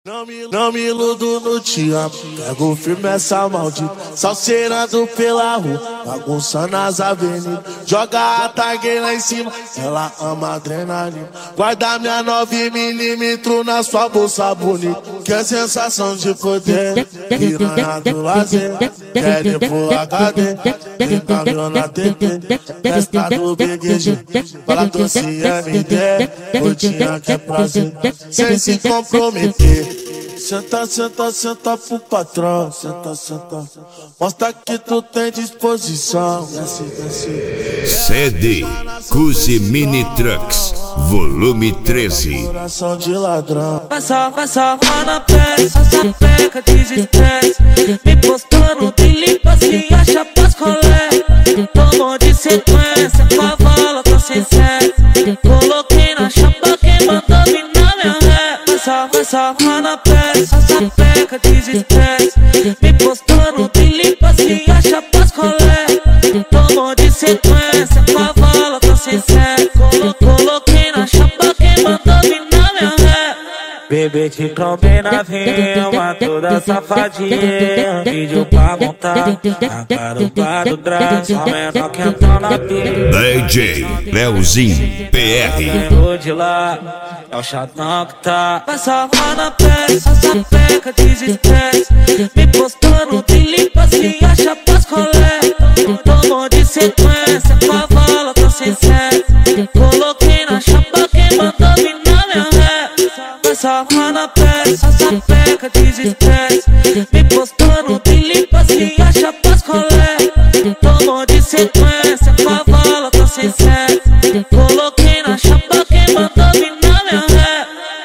Não me iludo no te amo, pego firme essa maldita, salseirando pela rua, bagunçando as avenidas, joga a tag lá em cima, ela ama adrenalina, guarda minha 9mm na sua bolsa bonita, que é sensação de poder, piranha do lazer, quer ir pro HD, tem cabelo na TT, testa do BGG, fala doce MD, rotina que é prazer, sem se comprometer. Senta, senta, senta pro patrão, senta, senta. Mostra que tu tem disposição. Desce, desce. CD Cusi Mini Trucks, volume 13. Coração de ladrão. Passa na pele, essa peca desestresse. Me postando de limpa, se acha pras colé. Tomou de sequência, com a vala, tô sem sede. Coloquei na chapa, quem mandou vir na minha ré. Passa na pele, essa peca desestresse. Me postando de limpa, se acha pras colé. Tomou de sequência, com a vala, tô sem sede. Coloquei na chapa, quem mandou vir na minha ré. Bebê te combina, filma toda safadinha. Vídeo pra montar, a garupa do drag, só menor que entrou na pista. DJ Leozinho PR. Vou de lá, é o chatão que tá. Passa na pele, essa peca desestresse. Me postando de limpa, se acha pras colé. Tomou de sequência, com a vala, tô sem sede. Coloquei na chapa, quem mandou vir na minha ré. Passa na pele, essa peca desestresse. Me postando de limpa, se acha pras colé. Tomou de sequência, com a vala, tô sem sede. Coloquei na chapa, quem mandou vir na minha ré.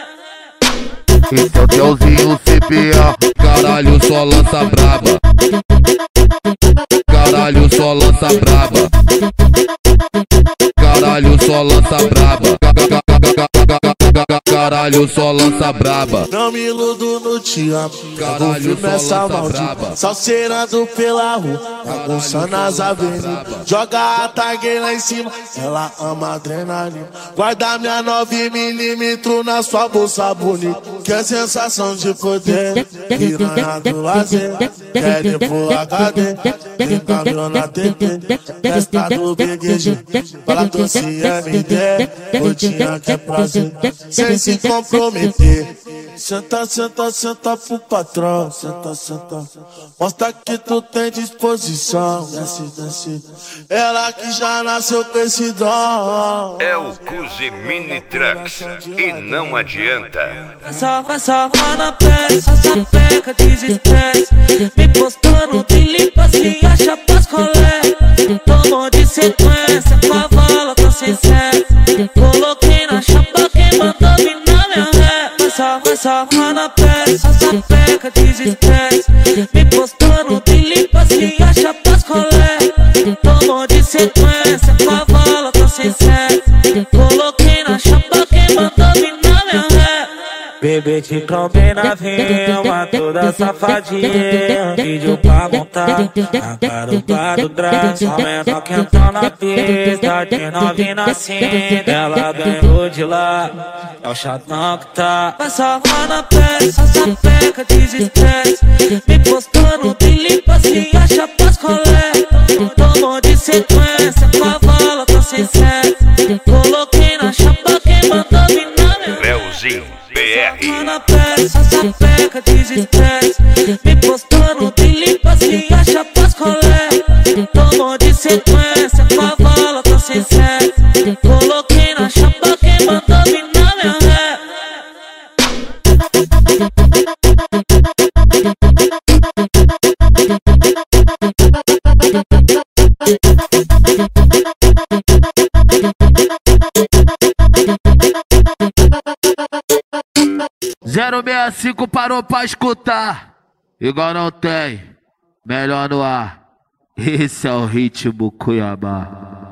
Esse é o Telzinho CPA, caralho, só lança braba. Caralho, só lança braba. Caralho, só lança braba. Caralho, só lança braba. Não me iludo no te amo, pego firme essa maldita, salseirando pela rua, bagunçando as avenidas, joga a tag lá em cima, ela ama adrenalina, guarda minha 9mm na sua bolsa bonita, que é sensação de poder, piranha do lazer, quer ir pro HD, tem cabelo na TT, testa do BGG, fala doce MD, rotina que é prazer, sem se comprometer. Senta, senta, senta pro patrão, senta, senta. Mostra que tu tem disposição. Desce, desce. Ela que já nasceu com esse dom. É o Cusi Mini Trucks e não adianta. Passa na pele, essa peca desestresse. Me postando de limpa, se acha pras colé. Tomou de sequência, com a vala, tô sem sede. Coloquei na chapa, quem mandou vir na minha ré. Passa na pele, essa peca desestresse. Me postando de limpa, se acha pras colé. Tomou de sequência, com a vala, tô sem sede. Coloquei na chapa, quem mandou vir na minha ré. Bebê te combina, filma toda safadinha. Vídeo pra montar, a garupa do drag, só menor que entrou na pista. De novinha assim, ela ganhou de lá, é o chatão que tá. Passa na pele, essa peca desestresse. Me postando de limpa, se acha pras colé. Tomou de sequência, com a vala, tô sem sede. Coloquei na chapa, quem mandou vir na minha Leozinho PR. na pele, essa peca desestresse. Me postando de limpa, se acha pras colé. Tomou de sequência, com a vala, tô sem sede. Coloquei na chapa, quem mandou vir na minha ré. Zero 65 parou pra escutar. Igual não tem, melhor no ar. Esse é o ritmo Cuiabá.